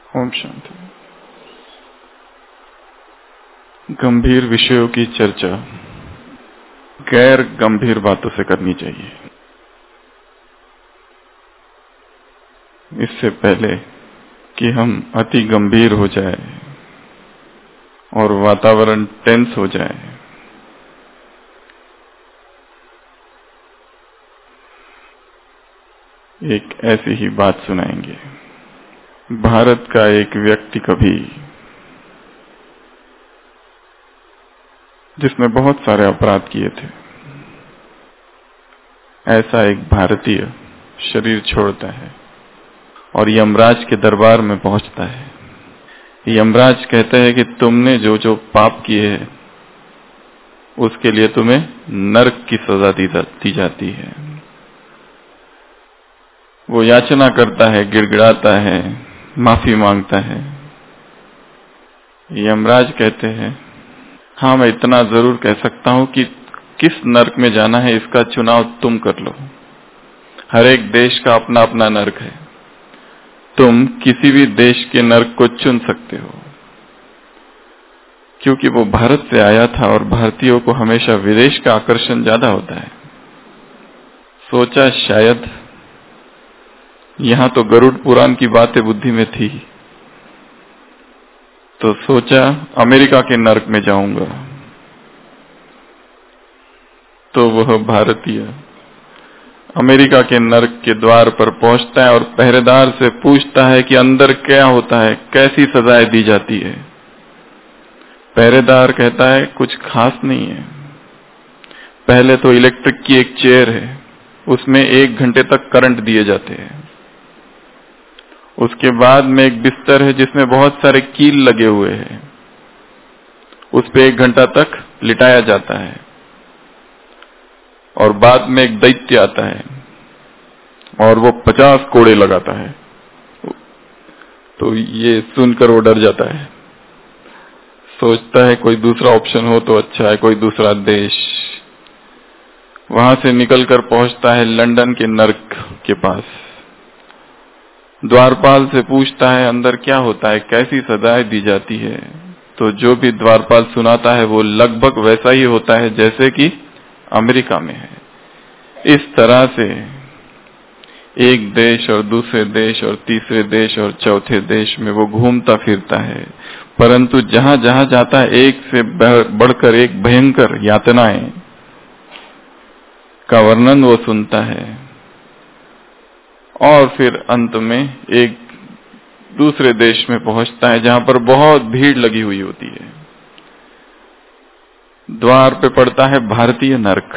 ओम शांति। गंभीर विषयों की चर्चा गैर गंभीर बातों से करनी चाहिए। इससे पहले कि हम अति गंभीर हो जाए और वातावरण टेंस हो जाए, एक ऐसी ही बात सुनाएंगे। भारत का एक व्यक्ति कभी, जिसने बहुत सारे अपराध किए थे, ऐसा एक भारतीय शरीर छोड़ता है और यमराज के दरबार में पहुंचता है। यमराज कहते हैं कि तुमने जो जो पाप किए हैं उसके लिए तुम्हें नरक की सजा दी जाती है। वो याचना करता है, गिड़गिड़ाता है, माफी मांगता है। यमराज कहते हैं, हाँ, मैं इतना जरूर कह सकता हूं कि किस नरक में जाना है इसका चुनाव तुम कर लो। हर एक देश का अपना अपना नरक है। तुम किसी भी देश के नरक को चुन सकते हो। क्योंकि वो भारत से आया था और भारतीयों को हमेशा विदेश का आकर्षण ज्यादा होता है। सोचा शायद यहां तो गरुड़ पुराण की बातें बुद्धि में थी, तो सोचा अमेरिका के नरक में जाऊंगा। तो वह भारतीय अमेरिका के नरक के द्वार पर पहुंचता है और पहरेदार से पूछता है कि अंदर क्या होता है, कैसी सजाएं दी जाती है। पहरेदार कहता है, कुछ खास नहीं है। पहले तो इलेक्ट्रिक की एक चेयर है, उसमें 1 घंटे तक करंट दिए जाते हैं। उसके बाद में एक बिस्तर है जिसमें बहुत सारे कील लगे हुए हैं, उस पे 1 घंटा तक लिटाया जाता है। और बाद में एक दैत्य आता है और वो 50 कोड़े लगाता है। तो ये सुनकर वो डर जाता है, सोचता है कोई दूसरा ऑप्शन हो तो अच्छा है, कोई दूसरा देश। वहां से निकलकर पहुंचता है लंदन के नरक के पास। द्वारपाल से पूछता है अंदर क्या होता है, कैसी सजाएं दी जाती है। तो जो भी द्वारपाल सुनाता है वो लगभग वैसा ही होता है जैसे कि अमेरिका में है। इस तरह से एक देश और दूसरे देश और तीसरे देश और चौथे देश में वो घूमता फिरता है, परंतु जहां जहां जाता है एक से बढ़कर एक भयंकर यातनाएं का वर्णन वो सुनता है। और फिर अंत में एक दूसरे देश में पहुंचता है जहां पर बहुत भीड़ लगी हुई होती है। द्वार पे पड़ता है भारतीय नरक।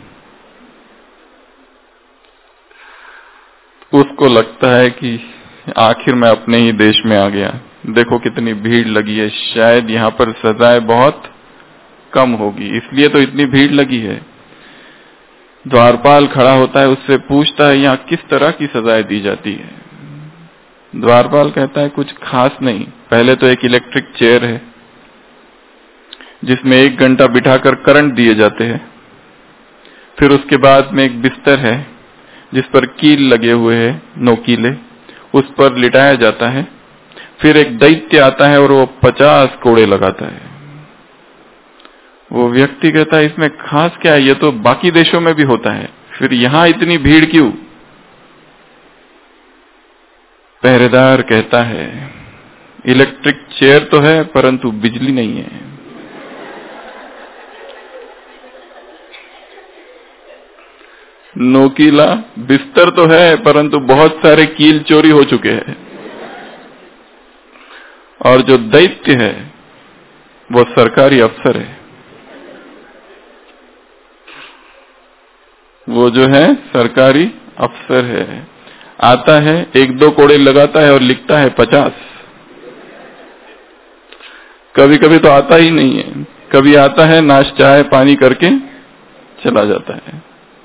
उसको लगता है कि आखिर मैं अपने ही देश में आ गया। देखो कितनी भीड़ लगी है, शायद यहाँ पर सजाएं बहुत कम होगी, इसलिए तो इतनी भीड़ लगी है। द्वारपाल खड़ा होता है, उससे पूछता है यहाँ किस तरह की सजाएं दी जाती है। द्वारपाल कहता है कुछ खास नहीं। पहले तो एक इलेक्ट्रिक चेयर है जिसमें 1 घंटा बिठाकर करंट दिए जाते हैं। फिर उसके बाद में एक बिस्तर है जिस पर कील लगे हुए हैं, नोकीले, उस पर लिटाया जाता है। फिर एक दैत्य आता है और वो 50 कोड़े लगाता है। वो व्यक्ति कहता है इसमें खास क्या है, ये तो बाकी देशों में भी होता है, फिर यहां इतनी भीड़ क्यों। पहरेदार कहता है इलेक्ट्रिक चेयर तो है परंतु बिजली नहीं है। नोकीला बिस्तर तो है परंतु बहुत सारे कील चोरी हो चुके हैं। और जो दैत्य है वो सरकारी अफसर है। वो जो है सरकारी अफसर है। आता है, 1-2 कोड़े लगाता है और लिखता है 50। कभी कभी तो आता ही नहीं है, कभी आता है, नाश चाय पानी करके चला जाता है।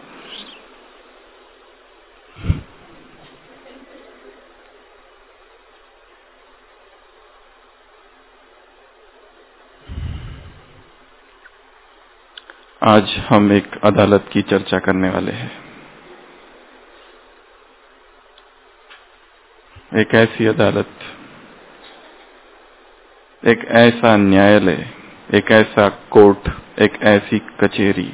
आज हम एक अदालत की चर्चा करने वाले हैं। एक ऐसी अदालत एक ऐसा न्यायालय, एक ऐसा कोर्ट, एक ऐसी कचहरी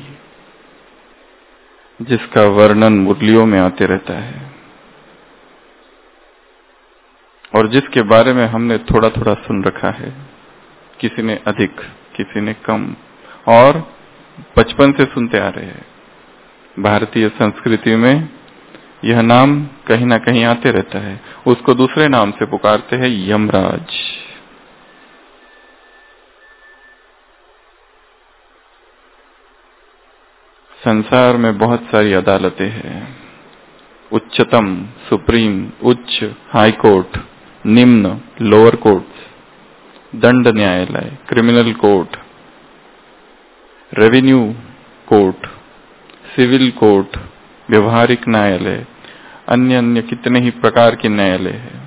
जिसका वर्णन मुरलियों में आते रहता है और जिसके बारे में हमने थोड़ा थोड़ा सुन रखा है, किसी ने अधिक, किसी ने कम, और बचपन से सुनते आ रहे हैं। भारतीय संस्कृति में यह नाम कहीं ना कहीं आते रहता है। उसको दूसरे नाम से पुकारते हैं यमराज। संसार में बहुत सारी अदालतें हैं, उच्चतम, सुप्रीम, उच्च, हाई कोर्ट, निम्न, लोअर कोर्ट, दंड न्यायालय, criminal court, revenue court, civil court, व्यवहारिक न्यायालय, अन्य अन्य कितने ही प्रकार के न्यायालय हैं।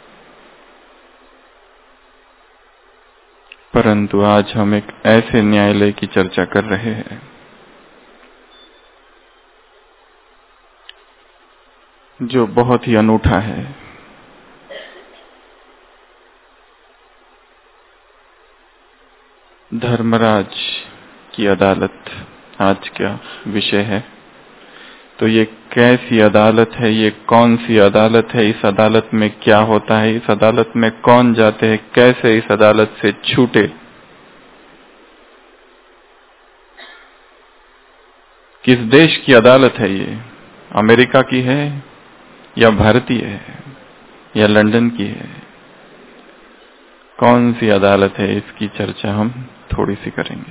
परंतु आज हम एक ऐसे न्यायालय की चर्चा कर रहे हैं जो बहुत ही अनूठा है। धर्मराज की अदालत आज का विषय है। तो ये कैसी अदालत है, ये कौन सी अदालत है, इस अदालत में क्या होता है, इस अदालत में कौन जाते हैं, कैसे इस अदालत से छूटे, किस देश की अदालत है ये, अमेरिका की है या भारतीय है या लंदन की है, कौन सी अदालत है, इसकी चर्चा हम थोड़ी सी करेंगे।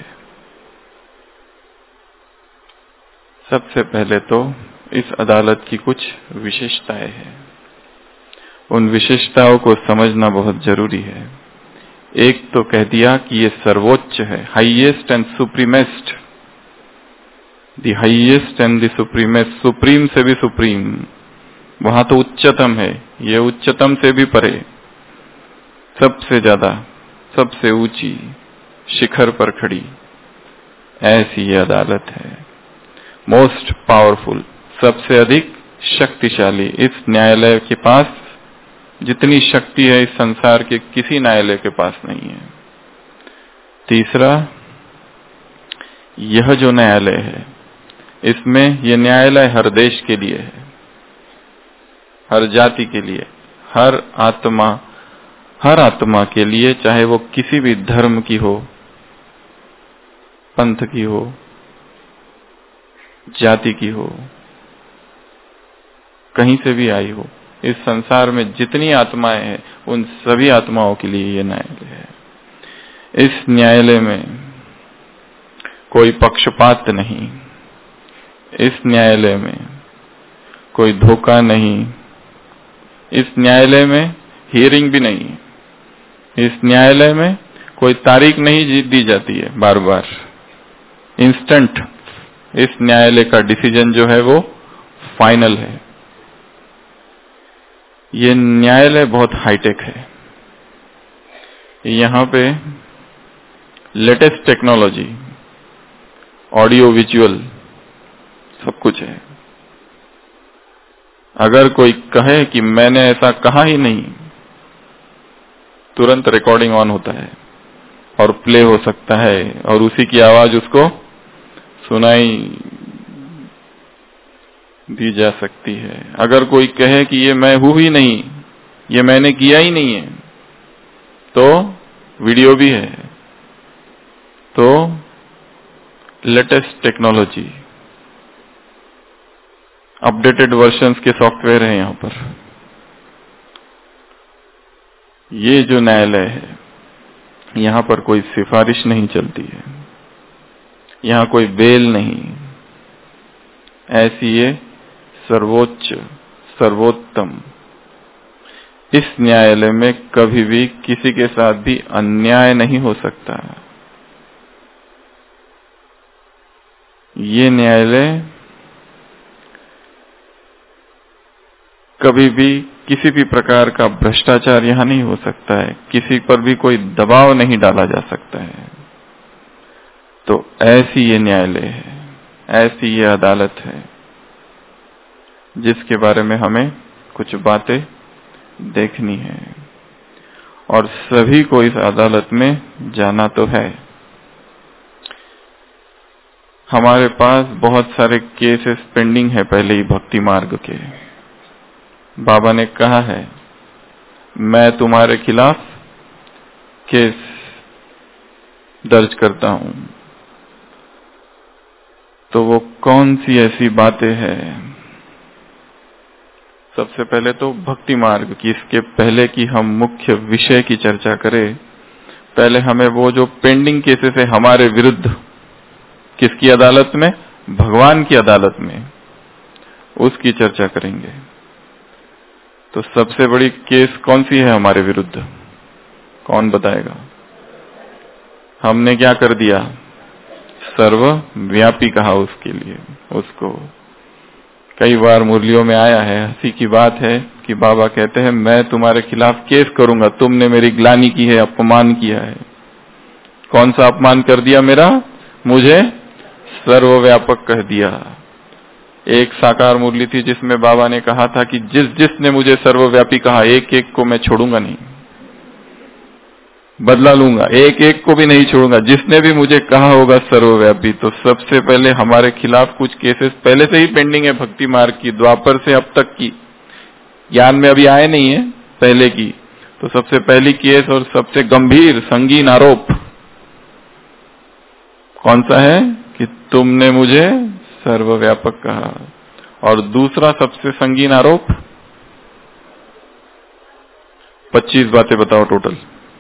सबसे पहले तो इस अदालत की कुछ विशेषताएं हैं, उन विशेषताओं को समझना बहुत जरूरी है। एक तो कह दिया कि ये सर्वोच्च है, highest and supremest, the highest and the supremest, supreme से भी सुप्रीम, वहां तो उच्चतम है, ये उच्चतम से भी परे, सबसे ज्यादा, सबसे ऊंची शिखर पर खड़ी, ऐसी ये अदालत है। मोस्ट पावरफुल, सबसे अधिक शक्तिशाली। इस न्यायालय के पास जितनी शक्ति है इस संसार के किसी न्यायालय के पास नहीं है। तीसरा, यह जो न्यायालय है इसमें यह न्यायालय हर देश के लिए है, हर जाति के लिए, हर आत्मा के लिए, चाहे वो किसी भी धर्म की हो, पंथ की हो, जाति की हो, कहीं से भी आई हो, इस संसार में जितनी आत्माएं हैं उन सभी आत्माओं के लिए ये न्यायालय है। इस न्यायालय में कोई पक्षपात नहीं, इस न्यायालय में कोई धोखा नहीं, इस न्यायालय में हियरिंग भी नहीं, इस न्यायालय में कोई तारीख नहीं दी जाती है बार बार, इंस्टेंट इस न्यायालय का डिसीजन जो है वो फाइनल है। ये न्यायालय बहुत हाईटेक है, यहाँ पे लेटेस्ट टेक्नोलॉजी, ऑडियो विजुअल सब कुछ है। अगर कोई कहे कि मैंने ऐसा कहा ही नहीं, तुरंत रिकॉर्डिंग ऑन होता है और प्ले हो सकता है और उसी की आवाज उसको सुनाई दी जा सकती है। अगर कोई कहे कि ये मैं हूं ही नहीं, ये मैंने किया ही नहीं है, तो वीडियो भी है। तो लेटेस्ट टेक्नोलॉजी, अपडेटेड वर्जन्स के सॉफ्टवेयर हैं यहां पर। ये जो न्यायालय है यहां पर कोई सिफारिश नहीं चलती है, यहां कोई बेल नहीं, ऐसी ये सर्वोच्च, सर्वोत्तम। इस न्यायालय में कभी भी किसी के साथ भी अन्याय नहीं हो सकता। ये न्यायालय कभी भी किसी भी प्रकार का भ्रष्टाचार यहां नहीं हो सकता है, किसी पर भी कोई दबाव नहीं डाला जा सकता है। तो ऐसी ये न्यायालय है, ऐसी ये अदालत है जिसके बारे में हमें कुछ बातें देखनी है। और सभी को इस अदालत में जाना तो है। हमारे पास बहुत सारे केसेस पेंडिंग है पहले ही भक्ति मार्ग के। बाबा ने कहा है मैं तुम्हारे खिलाफ केस दर्ज करता हूं। तो वो कौन सी ऐसी बातें हैं? सबसे पहले तो भक्ति मार्ग की, इसके पहले कि हम मुख्य विषय की चर्चा करें, पहले हमें वो जो पेंडिंग केसेस है हमारे विरुद्ध, किसकी अदालत में? भगवान की अदालत में, उसकी चर्चा करेंगे। तो सबसे बड़ी केस कौन सी है हमारे विरुद्ध? कौन बताएगा? हमने क्या कर दिया? सर्वव्यापी कहा उसके लिए उसको। कई बार मुरलियों में आया है, हंसी की बात है कि बाबा कहते हैं मैं तुम्हारे खिलाफ केस करूंगा, तुमने मेरी ग्लानि की है, अपमान किया है। कौन सा अपमान कर दिया मेरा? मुझे सर्वव्यापक कह दिया। एक साकार मुरली थी जिसमें बाबा ने कहा था कि जिसने मुझे सर्वव्यापी कहा, एक एक को मैं छोड़ूंगा नहीं, बदला लूंगा, एक एक को भी नहीं छोड़ूंगा, जिसने भी मुझे कहा होगा सर्वव्यापी। तो सबसे पहले हमारे खिलाफ कुछ केसेस पहले से ही पेंडिंग है भक्ति मार्ग की, द्वापर से अब तक की, ज्ञान में अभी आए नहीं है, पहले की। तो सबसे पहली केस और सबसे गंभीर संगीन आरोप कौन सा है? कि तुमने मुझे सर्वव्यापक कहा। और दूसरा सबसे संगीन आरोप, 25 बातें बताओ टोटल।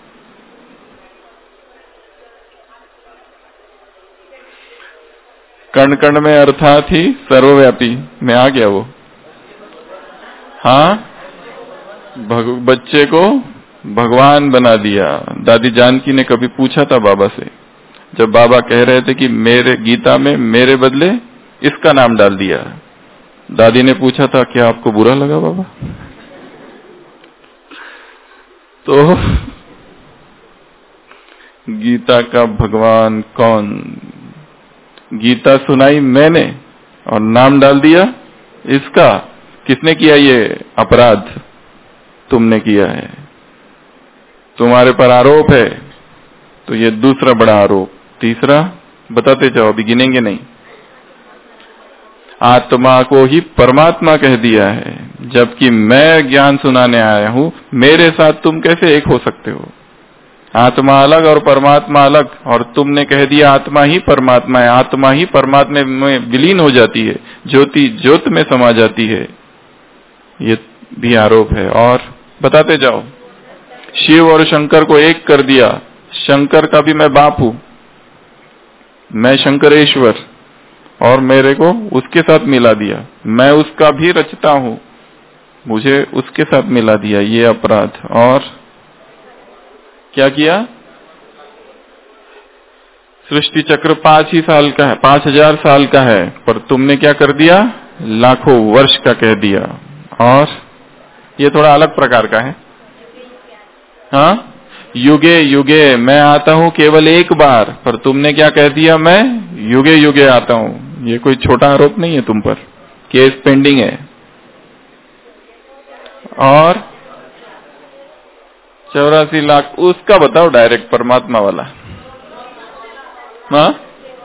कण कण में अर्थात ही सर्वव्यापी में आ गया वो। हाँ, बच्चे को भगवान बना दिया। दादी जानकी ने कभी पूछा था बाबा से, जब बाबा कह रहे थे कि मेरे गीता में मेरे बदले इसका नाम डाल दिया, दादी ने पूछा था क्या आपको बुरा लगा बाबा? तो गीता का भगवान कौन? गीता सुनाई मैंने और नाम डाल दिया इसका। किसने किया ये अपराध? तुमने किया है। तुम्हारे पर आरोप है, तो ये दूसरा बड़ा आरोप। तीसरा बताते जाओ, अभी गिनेंगे नहीं। आत्मा को ही परमात्मा कह दिया है, जबकि मैं ज्ञान सुनाने आया हूं, मेरे साथ तुम कैसे एक हो सकते हो? आत्मा अलग और परमात्मा अलग, और तुमने कह दिया आत्मा ही परमात्मा है, आत्मा ही परमात्मा में विलीन हो जाती है, ज्योति ज्योत में समा जाती है। ये भी आरोप है। और बताते जाओ। शिव और शंकर को एक कर दिया, शंकर का भी मैं बाप हूं, मैं शंकरेश्वर, और मेरे को उसके साथ मिला दिया। मैं उसका भी रचता हूं, मुझे उसके साथ मिला दिया। ये अपराध। और क्या किया? सृष्टि चक्र 5 ही साल का है, 5000 साल का है, पर तुमने क्या कर दिया? लाखों वर्ष का कह दिया। और ये थोड़ा अलग प्रकार का है। हाँ, युगे युगे मैं आता हूं केवल एक बार, पर तुमने क्या कह दिया? मैं युगे युगे आता हूं। ये कोई छोटा आरोप नहीं है तुम पर, केस पेंडिंग है। और 84 लाख उसका बताओ, डायरेक्ट परमात्मा वाला। हाँ,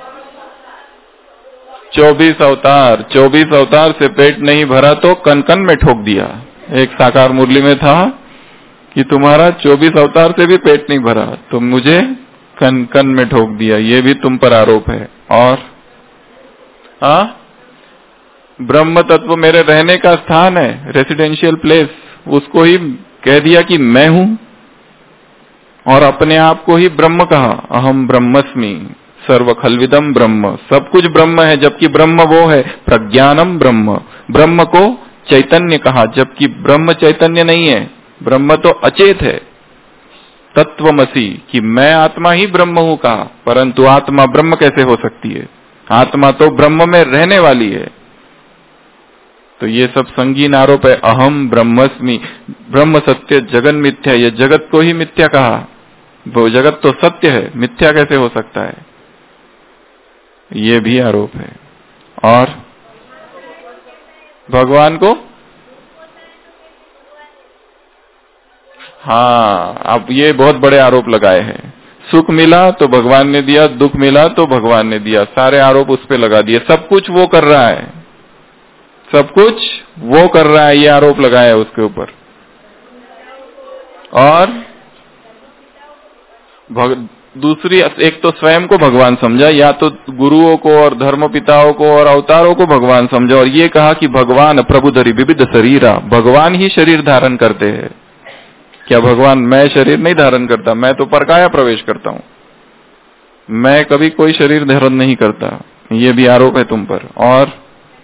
24 अवतार, 24 अवतार से पेट नहीं भरा तो कन कन में ठोक दिया। एक साकार मुरली में था कि तुम्हारा 24 अवतार से भी पेट नहीं भरा, तुम मुझे कन कन में ठोक दिया। ये भी तुम पर आरोप है। और हाँ, ब्रह्म तत्व मेरे रहने का स्थान है, रेसिडेंशियल प्लेस, उसको ही कह दिया कि मैं हूं, और अपने आप को ही ब्रह्म कहा। अहम ब्रह्मस्मि सर्व खलविदम ब्रह्म, सब कुछ ब्रह्म है, जबकि ब्रह्म वो है प्रज्ञानम ब्रह्म। ब्रह्म को चैतन्य कहा, जबकि ब्रह्म चैतन्य नहीं है, ब्रह्म तो अचेत है। तत्वमसि कि मैं आत्मा ही ब्रह्म हूं कहा, परंतु आत्मा ब्रह्म कैसे हो सकती है? आत्मा तो ब्रह्म में रहने वाली है। तो ये सब संगीन आरोप है। अहम ब्रह्मस्मि, ब्रह्म सत्य जगन मिथ्या, ये जगत को ही मिथ्या कहा। वो जगत तो सत्य है, मिथ्या कैसे हो सकता है? ये भी आरोप है। और भगवान को हाँ, अब ये बहुत बड़े आरोप लगाए हैं। सुख मिला तो भगवान ने दिया, दुख मिला तो भगवान ने दिया, सारे आरोप उस पे लगा दिए। सब कुछ वो कर रहा है, सब कुछ वो कर रहा है, ये आरोप लगाया उसके ऊपर। और दूसरी, एक तो स्वयं को भगवान समझा, या तो गुरुओं को और धर्म पिताओं को और अवतारों को भगवान समझा, और ये कहा कि भगवान प्रभु धरि विविध शरीरा, भगवान ही शरीर धारण करते हैं। क्या भगवान, मैं शरीर नहीं धारण करता, मैं तो परकाया प्रवेश करता हूं, मैं कभी कोई शरीर धारण नहीं करता। ये भी आरोप है तुम पर। और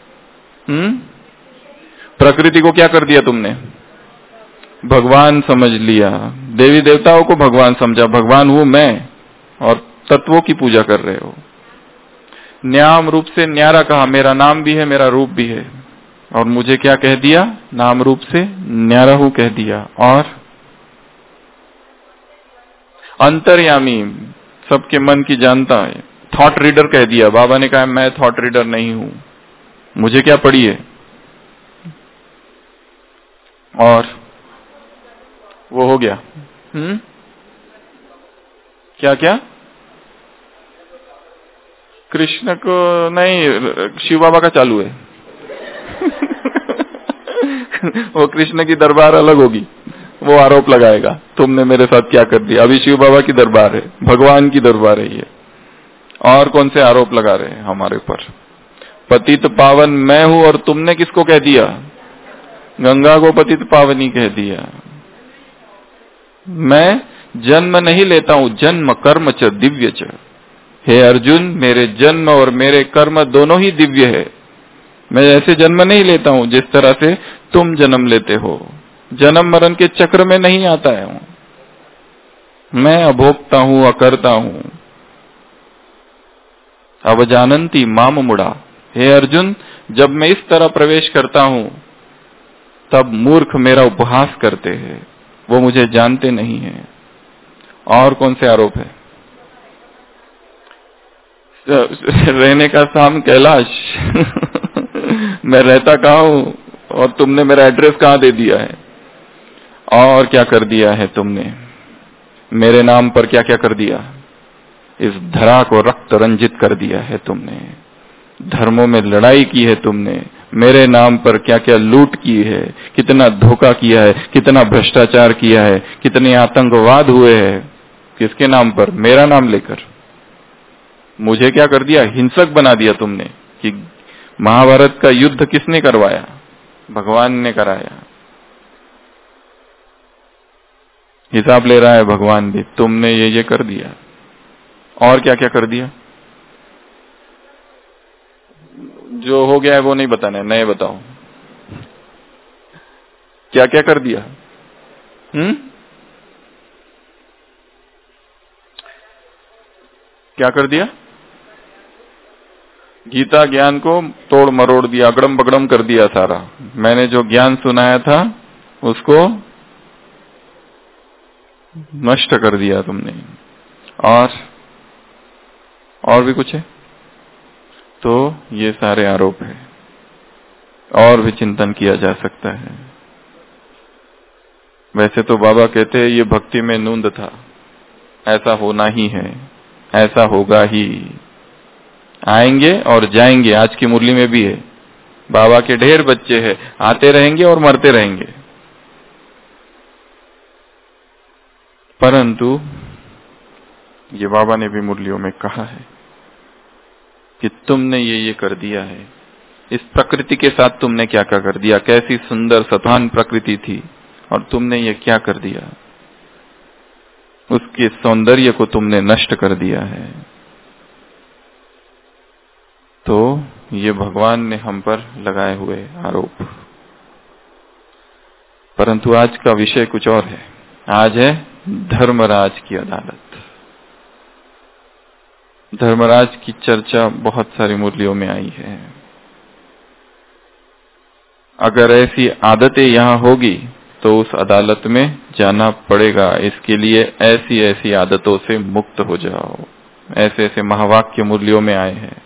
प्रकृति को क्या कर दिया तुमने? भगवान समझ लिया। देवी देवताओं को भगवान समझा, भगवान हूं मैं, और तत्वों की पूजा कर रहे हो। नाम रूप से न्यारा कहा, मेरा नाम भी है, मेरा रूप भी है, और मुझे क्या कह दिया? नाम रूप से न्यारा हूं कह दिया। और अंतर्यामी, सबके मन की जानता है, थॉट रीडर कह दिया। बाबा ने कहा मैं थॉट रीडर नहीं हूं, मुझे क्या पड़ी है। और वो हो गया। क्या क्या? कृष्ण को नहीं, शिव बाबा का चालू है। वो कृष्ण की दरबार अलग होगी, वो आरोप लगाएगा तुमने मेरे साथ क्या कर दिया। अभी शिव बाबा की दरबार है, भगवान की दरबार है ये। और कौन से आरोप लगा रहे हैं हमारे ऊपर? पतित पावन मैं हूं, और तुमने किसको कह दिया? गंगा को पतित पावनी कह दिया। मैं जन्म नहीं लेता हूं, जन्म कर्म च दिव्य च। हे अर्जुन, मेरे जन्म और मेरे कर्म दोनों ही दिव्य है। मैं ऐसे जन्म नहीं लेता हूं जिस तरह से तुम जन्म लेते हो, जन्म मरण के चक्र में नहीं आता है। मैं अभोक्ता हूं, अकर्ता हूं। अवजानंती माम मुड़ा। हे अर्जुन, जब मैं इस तरह प्रवेश करता हूं तब मूर्ख मेरा उपहास करते हैं, वो मुझे जानते नहीं है। और कौन से आरोप है? रहने का स्थान कैलाश। मैं रहता कहाँ हूं और तुमने मेरा एड्रेस कहाँ दे दिया है। और क्या कर दिया है तुमने मेरे नाम पर? क्या क्या कर दिया? इस धरा को रक्त रंजित कर दिया है तुमने, धर्मों में लड़ाई की है तुमने, मेरे नाम पर क्या क्या लूट की है, कितना धोखा किया है, कितना भ्रष्टाचार किया है, कितने आतंकवाद हुए हैं। किसके नाम पर? मेरा नाम लेकर। मुझे क्या कर दिया? हिंसक बना दिया तुमने। कि महाभारत का युद्ध किसने करवाया? भगवान ने कराया। हिसाब ले रहा है भगवान भी, तुमने ये कर दिया। और क्या क्या कर दिया? जो हो गया है वो नहीं बताना है, नए बताओ क्या क्या कर दिया। क्या कर दिया? गीता ज्ञान को तोड़ मरोड़ दिया, अगड़म बगड़म कर दिया सारा। मैंने जो ज्ञान सुनाया था उसको नष्ट कर दिया तुमने। और भी कुछ है? तो ये सारे आरोप है। और भी चिंतन किया जा सकता है। वैसे तो बाबा कहते हैं ये भक्ति में नूंद था, ऐसा होना ही है, ऐसा होगा ही। आएंगे और जाएंगे, आज की मुरली में भी है। बाबा के ढेर बच्चे हैं, आते रहेंगे और मरते रहेंगे। परंतु ये बाबा ने भी मुरलियों में कहा है कि तुमने ये कर दिया है। इस प्रकृति के साथ तुमने क्या क्या कर दिया। कैसी सुंदर सतान प्रकृति थी और तुमने ये क्या कर दिया। उसके सौंदर्य को तुमने नष्ट कर दिया है। तो ये भगवान ने हम पर लगाए हुए आरोप। परंतु आज का विषय कुछ और है। आज है धर्मराज की अदालत। धर्मराज की चर्चा बहुत सारी मुरलियों में आई है। अगर ऐसी आदतें यहाँ होगी तो उस अदालत में जाना पड़ेगा। इसके लिए ऐसी ऐसी आदतों से मुक्त हो जाओ। ऐसे ऐसे महावाक्य मुरलियों में आए हैं।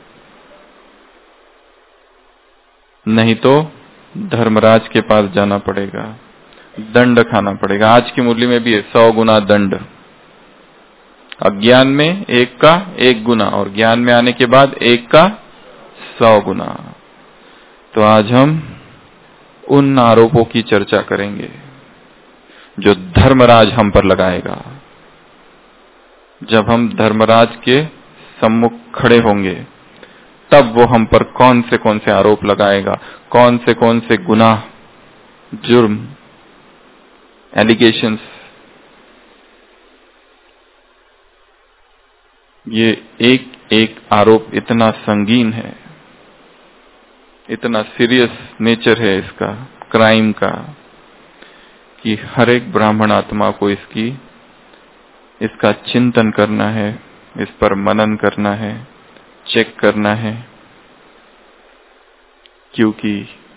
नहीं तो धर्मराज के पास जाना पड़ेगा। दंड खाना पड़ेगा। आज की मुरली में भी है 100 गुना दंड। अज्ञान में 1 का 1 गुना और ज्ञान में आने के बाद 1 का 100 गुना। तो आज हम उन आरोपों की चर्चा करेंगे जो धर्मराज हम पर लगाएगा। जब हम धर्मराज के सम्मुख खड़े होंगे तब वो हम पर कौन से आरोप लगाएगा, कौन से गुनाह, जुर्म, एलिगेशंस। ये एक एक आरोप इतना संगीन है, इतना सीरियस नेचर है इसका क्राइम का, कि हर एक ब्राह्मण आत्मा को इसका चिंतन करना है, इस पर मनन करना है, चेक करना है। क्योंकि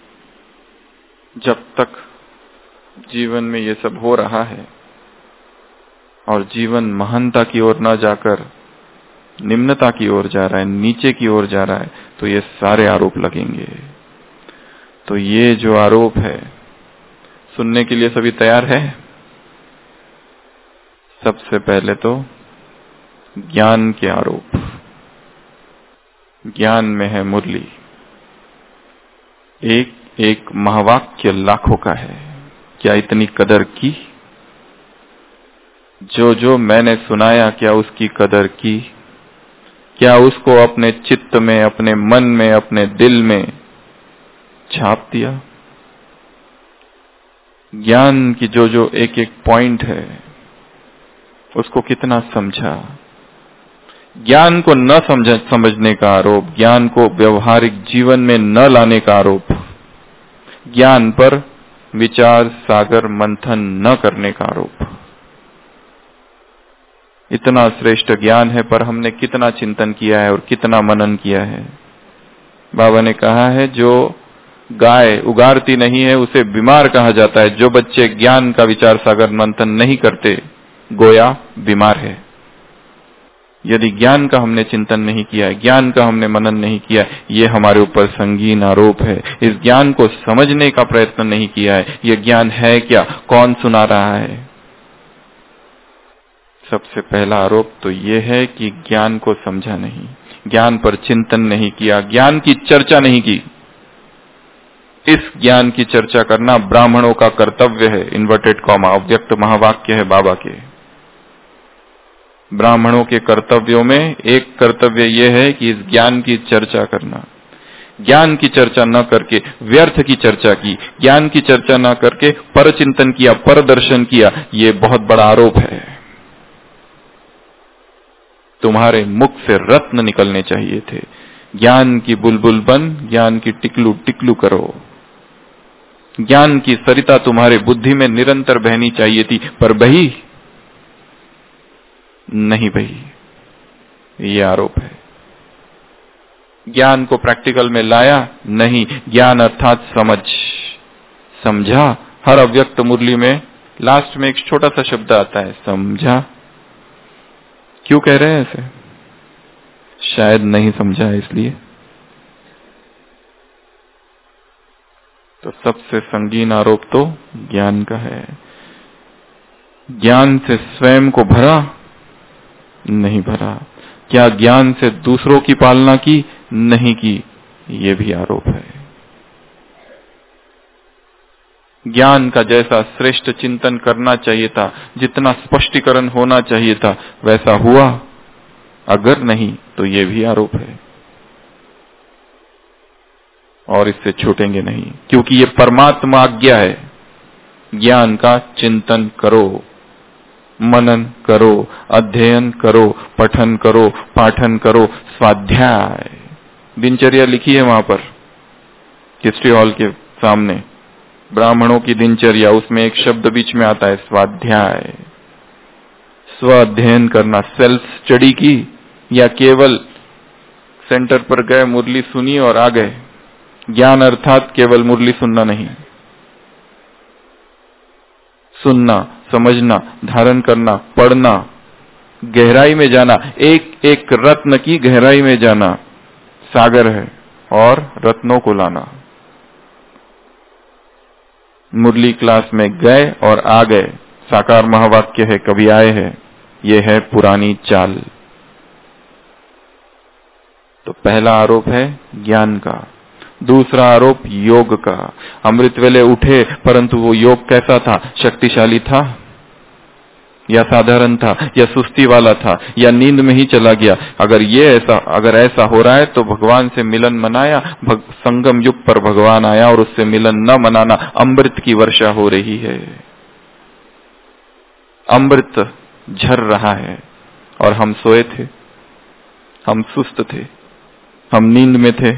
जब तक जीवन में ये सब हो रहा है और जीवन महानता की ओर न जाकर निम्नता की ओर जा रहा है, नीचे की ओर जा रहा है, तो ये सारे आरोप लगेंगे। तो ये जो आरोप है, सुनने के लिए सभी तैयार है? सबसे पहले तो ज्ञान के आरोप। ज्ञान में है मुरली, एक एक महावाक्य लाखों का है। क्या इतनी कदर की? जो मैंने सुनाया, क्या उसकी कदर की? क्या उसको अपने चित्त में, अपने मन में, अपने दिल में छाप दिया? ज्ञान की जो एक एक पॉइंट है उसको कितना समझा? ज्ञान को न समझने का आरोप, ज्ञान को व्यवहारिक जीवन में न लाने का आरोप, ज्ञान पर विचार सागर मंथन न करने का आरोप। इतना श्रेष्ठ ज्ञान है, पर हमने कितना चिंतन किया है और कितना मनन किया है। बाबा ने कहा है, जो गाय उगारती नहीं है उसे बीमार कहा जाता है। जो बच्चे ज्ञान का विचार सागर मंथन नहीं करते, गोया बीमार है। यदि ज्ञान का हमने चिंतन नहीं किया है, ज्ञान का हमने मनन नहीं किया, ये हमारे ऊपर संगीन आरोप है। इस ज्ञान को समझने का प्रयत्न नहीं किया है। ये ज्ञान है क्या? कौन सुना रहा है? सबसे पहला आरोप तो ये है कि ज्ञान को समझा नहीं, ज्ञान पर चिंतन नहीं किया, ज्ञान की चर्चा नहीं की। इस ज्ञान की चर्चा करना ब्राह्मणों का कर्तव्य है। इन्वर्टेड कॉमा, अव्यक्त महावाक्य है बाबा के। ब्राह्मणों के कर्तव्यों में एक कर्तव्य यह है कि इस ज्ञान की चर्चा करना। ज्ञान की चर्चा न करके व्यर्थ की चर्चा की, ज्ञान की चर्चा न करके पर चिंतन किया, पर दर्शन किया, ये बहुत बड़ा आरोप है। तुम्हारे मुख से रत्न निकलने चाहिए थे। ज्ञान की बुलबुल बन, ज्ञान की टिकलू टिकलू करो। ज्ञान की सरिता तुम्हारे बुद्धि में निरंतर बहनी चाहिए थी, पर बही नहीं बही। ये आरोप है। ज्ञान को प्रैक्टिकल में लाया नहीं। ज्ञान अर्थात समझ, समझा। हर अव्यक्त मुरली में लास्ट में एक छोटा सा शब्द आता है, समझा। क्यों कह रहे हैं ऐसे? शायद नहीं समझा है इसलिए। तो सबसे संगीन आरोप तो ज्ञान का है। ज्ञान से स्वयं को भरा नहीं भरा। क्या ज्ञान से दूसरों की पालना की? नहीं की। ये भी आरोप है। ज्ञान का जैसा श्रेष्ठ चिंतन करना चाहिए था, जितना स्पष्टीकरण होना चाहिए था, वैसा हुआ? अगर नहीं तो ये भी आरोप है और इससे छूटेंगे नहीं, क्योंकि ये परमात्मा आज्ञा है। ज्ञान का चिंतन करो, मनन करो, अध्ययन करो, पठन करो, पाठन करो, स्वाध्याय। दिनचर्या लिखी है वहां पर हिस्ट्री हॉल के सामने, ब्राह्मणों की दिनचर्या। उसमें एक शब्द बीच में आता है, स्वाध्याय। स्व अध्ययन करना, सेल्फ स्टडी की, या केवल सेंटर पर गए, मुरली सुनी और आ गए। ज्ञान अर्थात केवल मुरली सुनना नहीं, सुनना, समझना, धारण करना, पढ़ना, गहराई में जाना, एक एक रत्न की गहराई में जाना सागर है, और रत्नों को लाना। मुरली क्लास में गए और आ गए, साकार महावाक्य है, कभी आए हैं, ये है पुरानी चाल। तो पहला आरोप है ज्ञान का, दूसरा आरोप योग का। अमृत वेले उठे, परंतु वो योग कैसा था? शक्तिशाली था या साधारण था या सुस्ती वाला था या नींद में ही चला गया? अगर ऐसा हो रहा है तो भगवान से मिलन मनाया, संगम युग पर भगवान आया और उससे मिलन न मनाना, अमृत की वर्षा हो रही है, अमृत झर रहा है और हम सोए थे, हम सुस्त थे, हम नींद में थे।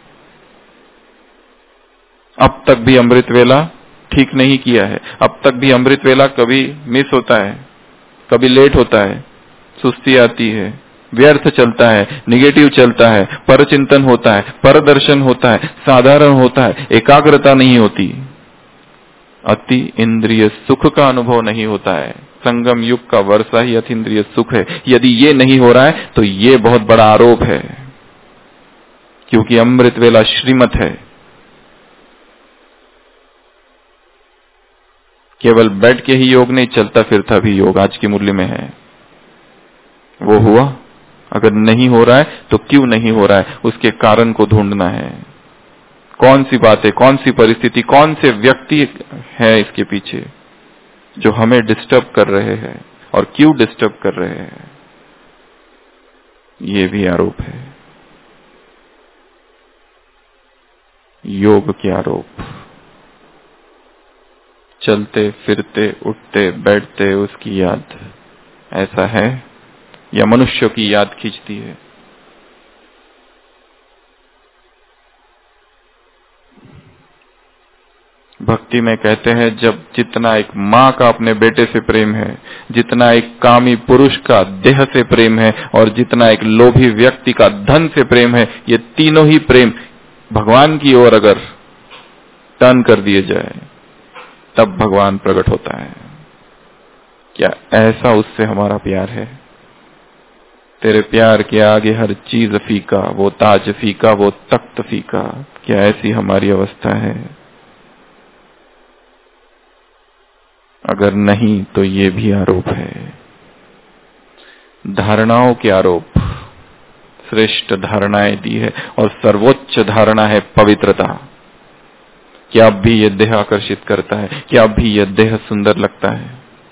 अब तक भी अमृत वेला ठीक नहीं किया है, अब तक भी अमृत वेला कभी मिस होता है, कभी लेट होता है, सुस्ती आती है, व्यर्थ चलता है, निगेटिव चलता है, परचिंतन होता है, परदर्शन होता है, साधारण होता है, एकाग्रता नहीं होती, अति इंद्रिय सुख का अनुभव नहीं होता है। संगम युग का वर्षा ही अति इंद्रिय सुख है। यदि ये नहीं हो रहा है तो ये बहुत बड़ा आरोप है, क्योंकि अमृत वेला श्रीमत है। केवल बैठ के ही योग नहीं, चलता फिरता भी योग आज की मुरली में है। वो हुआ? अगर नहीं हो रहा है तो क्यों नहीं हो रहा है, उसके कारण को ढूंढना है। कौन सी बातें, कौन सी परिस्थिति, कौन से व्यक्ति है इसके पीछे जो हमें डिस्टर्ब कर रहे हैं और क्यों डिस्टर्ब कर रहे हैं, ये भी आरोप है, योग के आरोप। चलते फिरते उठते बैठते उसकी याद, ऐसा है या मनुष्यों की याद खींचती है? भक्ति में कहते हैं, जब जितना एक माँ का अपने बेटे से प्रेम है, जितना एक कामी पुरुष का देह से प्रेम है और जितना एक लोभी व्यक्ति का धन से प्रेम है, ये तीनों ही प्रेम भगवान की ओर अगर टर्न कर दिए जाए तब भगवान प्रकट होता है। क्या ऐसा उससे हमारा प्यार है? तेरे प्यार के आगे हर चीज फीका, वो ताज फीका, वो तख्त फीका। क्या ऐसी हमारी अवस्था है? अगर नहीं तो ये भी आरोप है। धारणाओं के आरोप, श्रेष्ठ धारणाएं दी है और सर्वोच्च धारणा है पवित्रता। क्या अब भी यह देह आकर्षित करता है? क्या अब भी यह देह सुंदर लगता है?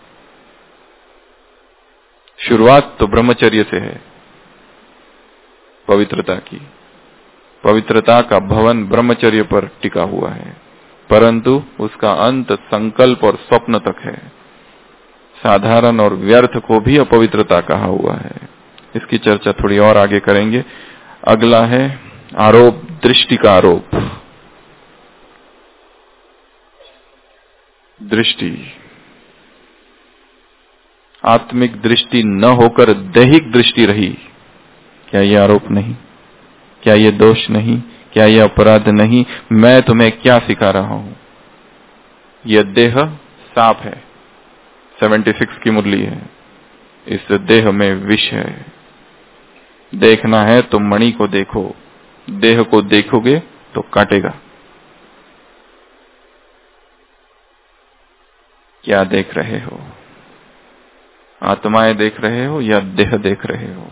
शुरुआत तो ब्रह्मचर्य से है, पवित्रता की। पवित्रता का भवन ब्रह्मचर्य पर टिका हुआ है, परंतु उसका अंत संकल्प और स्वप्न तक है। साधारण और व्यर्थ को भी अपवित्रता कहा हुआ है। इसकी चर्चा थोड़ी और आगे करेंगे। अगला है आरोप, दृष्टि का आरोप। दृष्टि, आत्मिक दृष्टि न होकर दैहिक दृष्टि रही। क्या ये आरोप नहीं? क्या ये दोष नहीं? क्या ये अपराध नहीं? मैं तुम्हें क्या सिखा रहा हूं? यह देह सांप है, 76 की मुरली है। इस देह में विष है। देखना है तो मणि को देखो, देह को देखोगे तो काटेगा। क्या देख रहे हो? आत्माएं देख रहे हो या देह देख रहे हो?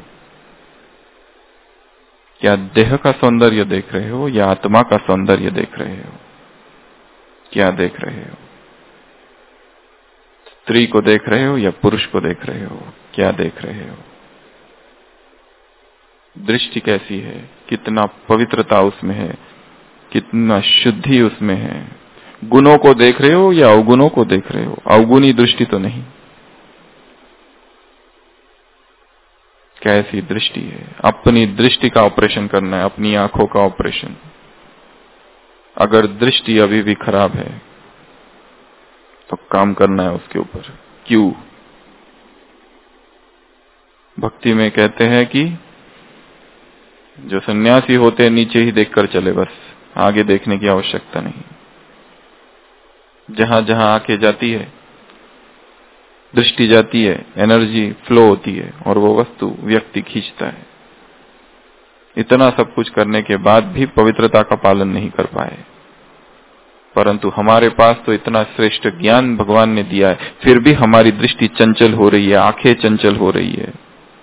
क्या देह का सौंदर्य देख रहे हो या आत्मा का सौंदर्य देख रहे हो? क्या देख रहे हो? स्त्री को देख रहे हो या पुरुष को देख रहे हो? क्या देख रहे हो? दृष्टि कैसी है? कितना पवित्रता उसमें है, कितना शुद्धि उसमें है। गुणों को देख रहे हो या अवगुणों को देख रहे हो? अवगुणी दृष्टि तो नहीं। कैसी दृष्टि है? अपनी दृष्टि का ऑपरेशन करना है, अपनी आंखों का ऑपरेशन। अगर दृष्टि अभी भी खराब है तो काम करना है उसके ऊपर। क्यों? भक्ति में कहते हैं कि जो सन्यासी होते हैं नीचे ही देखकर चले, बस आगे देखने की आवश्यकता नहीं। जहां जहां आंखें जाती है, दृष्टि जाती है, एनर्जी फ्लो होती है और वो वस्तु व्यक्ति खींचता है। इतना सब कुछ करने के बाद भी पवित्रता का पालन नहीं कर पाए। परंतु हमारे पास तो इतना श्रेष्ठ ज्ञान भगवान ने दिया है, फिर भी हमारी दृष्टि चंचल हो रही है, आंखें चंचल हो रही है।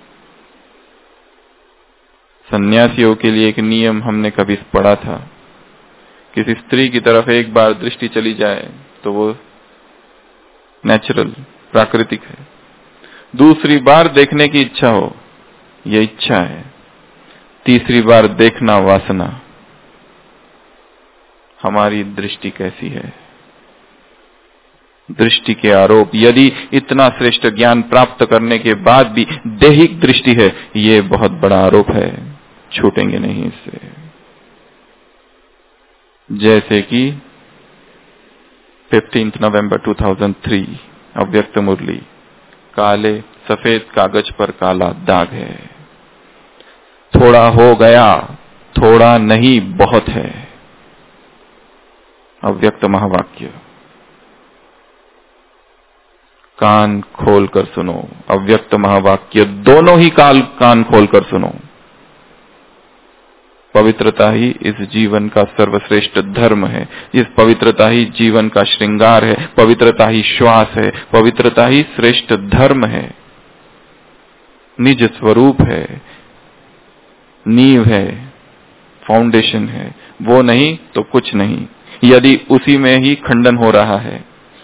सन्यासियों के लिए एक नियम हमने कभी पढ़ा था, किसी स्त्री की तरफ एक बार दृष्टि चली जाए तो वो नेचुरल, प्राकृतिक है। दूसरी बार देखने की इच्छा हो, ये इच्छा है। तीसरी बार देखना वासना। हमारी दृष्टि कैसी है? दृष्टि के आरोप, यदि इतना श्रेष्ठ ज्ञान प्राप्त करने के बाद भी दैहिक दृष्टि है, ये बहुत बड़ा आरोप है, छूटेंगे नहीं इससे। जैसे कि 15 नवंबर 2003 अव्यक्त मुरली, काले सफेद कागज पर काला दाग है, थोड़ा हो गया, थोड़ा नहीं बहुत है। अव्यक्त महावाक्य। कान खोलकर सुनो, अव्यक्त महावाक्य दोनों ही कान खोलकर सुनो। पवित्रता ही इस जीवन का सर्वश्रेष्ठ धर्म है, इस पवित्रता ही जीवन का श्रृंगार है, पवित्रता ही श्वास है, पवित्रता ही श्रेष्ठ धर्म है, निज स्वरूप है, नींव है, फाउंडेशन है। वो नहीं तो कुछ नहीं। यदि उसी में ही खंडन हो रहा है,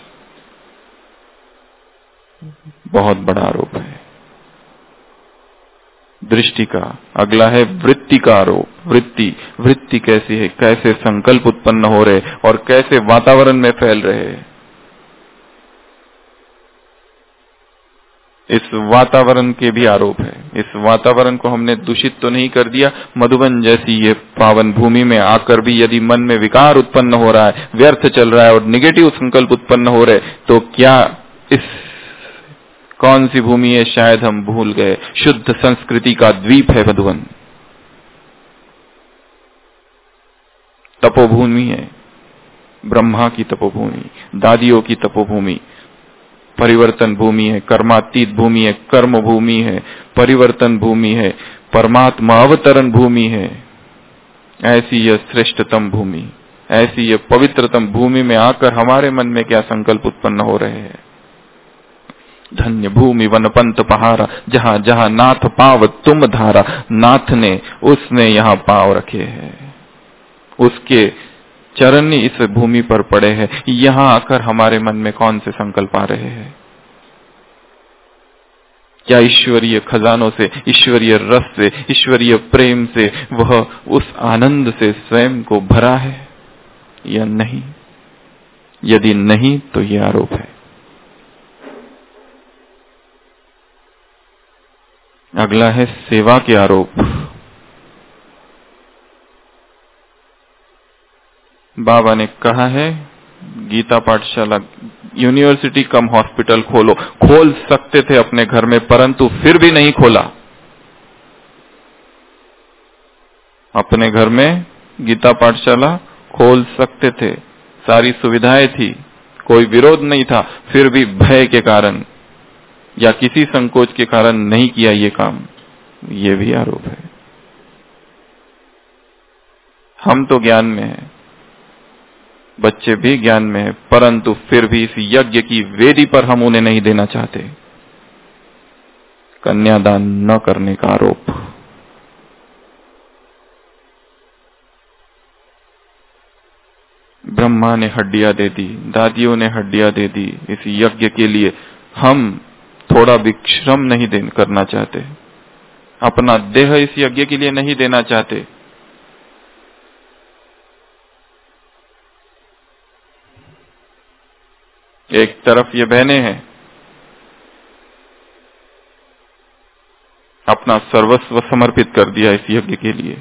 बहुत बड़ा आरोप है दृष्टि का। अगला है वृत्ति का आरोप। वृत्ति कैसी है? कैसे संकल्प उत्पन्न हो रहे और कैसे वातावरण में फैल रहे। इस वातावरण के भी आरोप है। इस वातावरण को हमने दूषित तो नहीं कर दिया। मधुबन जैसी ये पावन भूमि में आकर भी यदि मन में विकार उत्पन्न हो रहा है, व्यर्थ चल रहा है और निगेटिव संकल्प उत्पन्न हो रहे, तो क्या इस कौन सी भूमि है? शायद हम भूल गए। शुद्ध संस्कृति का द्वीप है मधुबन, तपोभूमि है, ब्रह्मा की तपोभूमि, दादियों की तपोभूमि, परिवर्तन भूमि है, कर्मातीत भूमि है, कर्म भूमि है, परिवर्तन भूमि है, परमात्मा अवतरण भूमि है। ऐसी यह श्रेष्ठतम भूमि, ऐसी यह पवित्रतम भूमि में आकर हमारे मन में क्या संकल्प उत्पन्न हो रहे हैं। धन्य भूमि वन पंत पहारा, जहां जहां नाथ पाव तुम धारा। नाथ ने, उसने यहाँ पाव रखे हैं, उसके चरण इस भूमि पर पड़े हैं। यहाँ आकर हमारे मन में कौन से संकल्प आ रहे हैं? क्या ईश्वरीय खजानों से, ईश्वरीय रस से, ईश्वरीय प्रेम से वह उस आनंद से स्वयं को भरा है या नहीं? यदि नहीं तो यह आरोप है। अगला है सेवा के आरोप। बाबा ने कहा है, गीता पाठशाला, यूनिवर्सिटी कम हॉस्पिटल खोलो। खोल सकते थे अपने घर में, परंतु फिर भी नहीं खोला। अपने घर में गीता पाठशाला खोल सकते थे, सारी सुविधाएं थी, कोई विरोध नहीं था, फिर भी भय के कारण या किसी संकोच के कारण नहीं किया ये काम। ये भी आरोप है। हम तो ज्ञान में हैं, बच्चे भी ज्ञान में है, परंतु फिर भी इस यज्ञ की वेदी पर हम उन्हें नहीं देना चाहते। कन्यादान न करने का आरोप। ब्रह्मा ने हड्डियां दे दी, दादियों ने हड्डियां दे दी इस यज्ञ के लिए। हम थोड़ा भी श्रम नहीं करना चाहते, अपना देह इस यज्ञ के लिए नहीं देना चाहते। एक तरफ ये बहनें हैं, अपना सर्वस्व समर्पित कर दिया इस यज्ञ के लिए,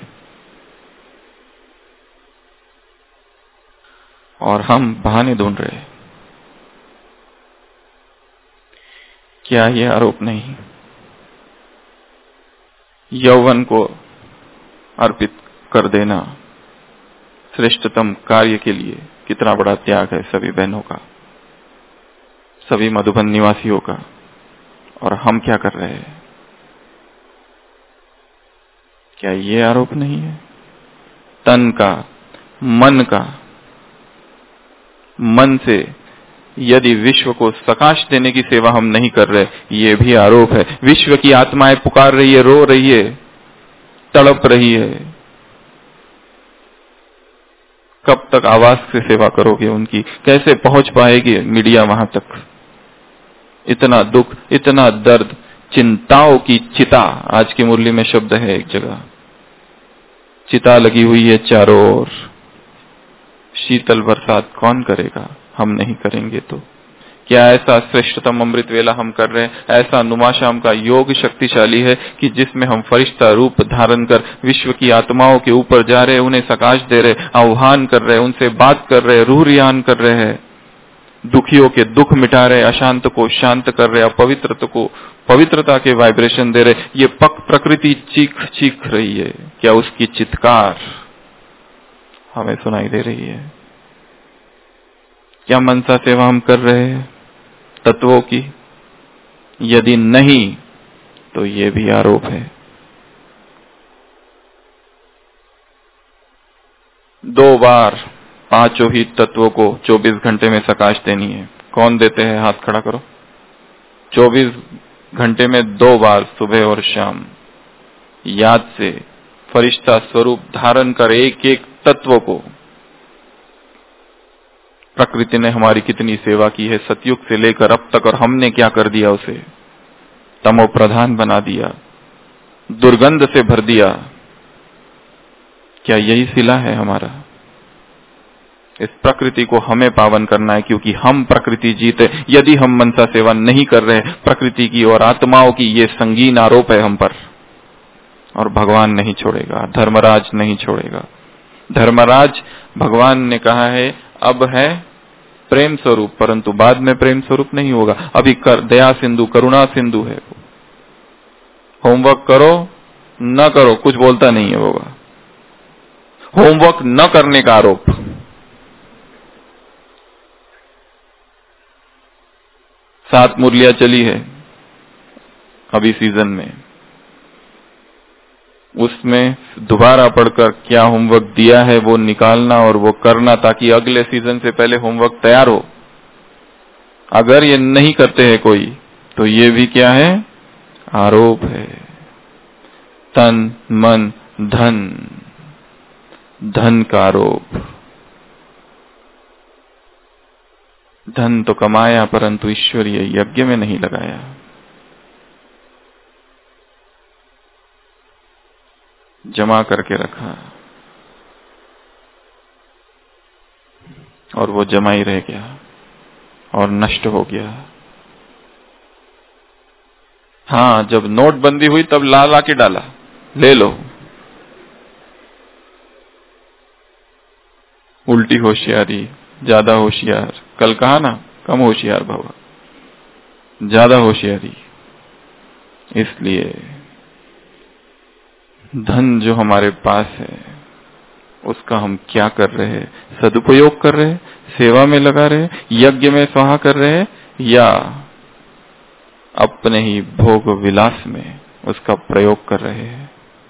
और हम बहाने ढूंढ रहे हैं। क्या ये आरोप नहीं? यौवन को अर्पित कर देना श्रेष्ठतम कार्य के लिए कितना बड़ा त्याग है सभी बहनों का, सभी मधुबन निवासियों का। और हम क्या कर रहे हैं? क्या ये आरोप नहीं है? तन का, मन का, मन से यदि विश्व को प्रकाश देने की सेवा हम नहीं कर रहे, ये भी आरोप है। विश्व की आत्माएं पुकार रही है, रो रही है, तड़प रही है, कब तक आवाज से सेवा करोगे उनकी? कैसे पहुंच पाएगी मीडिया वहां तक? इतना दुख, इतना दर्द, चिंताओं की चिता, आज की मुरली में शब्द है एक जगह, चिता लगी हुई है चारों ओर। शीतल बरसात कौन करेगा? हम नहीं करेंगे तो क्या ऐसा श्रेष्ठतम अमृत वेला हम कर रहे हैं? ऐसा नुमाशाम का योग शक्तिशाली है कि जिसमें हम फरिश्ता रूप धारण कर विश्व की आत्माओं के ऊपर जा रहे, उन्हें सकाश दे रहे, आह्वान कर रहे, उनसे बात कर रहे, रूह रियान कर रहे हैं, दुखियों के दुख मिटा रहे, अशांत को शांत कर रहे, अपवित्र को पवित्रता के वाइब्रेशन दे रहे। ये प्रकृति चीख चीख रही है, क्या उसकी चित्कार हमें सुनाई दे रही है? क्या मनसा सेवा हम कर रहे हैं तत्वों की? यदि नहीं तो ये भी आरोप है। 2 बार पांचों ही तत्वों को 24 घंटे में प्रकाश देनी है। कौन देते हैं? हाथ खड़ा करो। 24 घंटे में 2 बार, सुबह और शाम, याद से फरिश्ता स्वरूप धारण कर एक एक तत्व को। प्रकृति ने हमारी कितनी सेवा की है सतयुग से लेकर अब तक, और हमने क्या कर दिया? उसे तमो प्रधान बना दिया, दुर्गंध से भर दिया। क्या यही सिला है हमारा? इस प्रकृति को हमें पावन करना है, क्योंकि हम प्रकृति जीते। यदि हम मनसा सेवा नहीं कर रहे प्रकृति की और आत्माओं की, ये संगीन आरोप है हम पर, और भगवान नहीं छोड़ेगा, धर्मराज नहीं छोड़ेगा। धर्मराज, भगवान ने कहा है, अब है प्रेम स्वरूप, परंतु बाद में प्रेम स्वरूप नहीं होगा। अभी दया सिंधु, करुणा सिंधु है। होमवर्क करो न करो, कुछ बोलता नहीं है वो। होमवर्क न करने का आरोप। सात मुरलियां चली है अभी सीजन में, उसमें दोबारा पढ़कर क्या होमवर्क दिया है वो निकालना और वो करना, ताकि अगले सीजन से पहले होमवर्क तैयार हो। अगर ये नहीं करते हैं कोई, तो ये भी क्या है? आरोप है। तन मन धन, धन का आरोप। धन तो कमाया, परंतु ईश्वरीय यज्ञ में नहीं लगाया। जमा करके रखा और वो जमा ही रह गया और नष्ट हो गया। हाँ, जब नोटबंदी हुई तब ला के डाला, ले लो। उल्टी होशियारी, ज्यादा होशियार। कल कहा ना, कम होशियार भव, ज्यादा होशियारी। इसलिए धन जो हमारे पास है उसका हम क्या कर रहे हैं? सदुपयोग कर रहे हैं, सेवा में लगा रहे हैं, यज्ञ में स्वाहा कर रहे हैं, या अपने ही भोग विलास में उसका प्रयोग कर रहे हैं?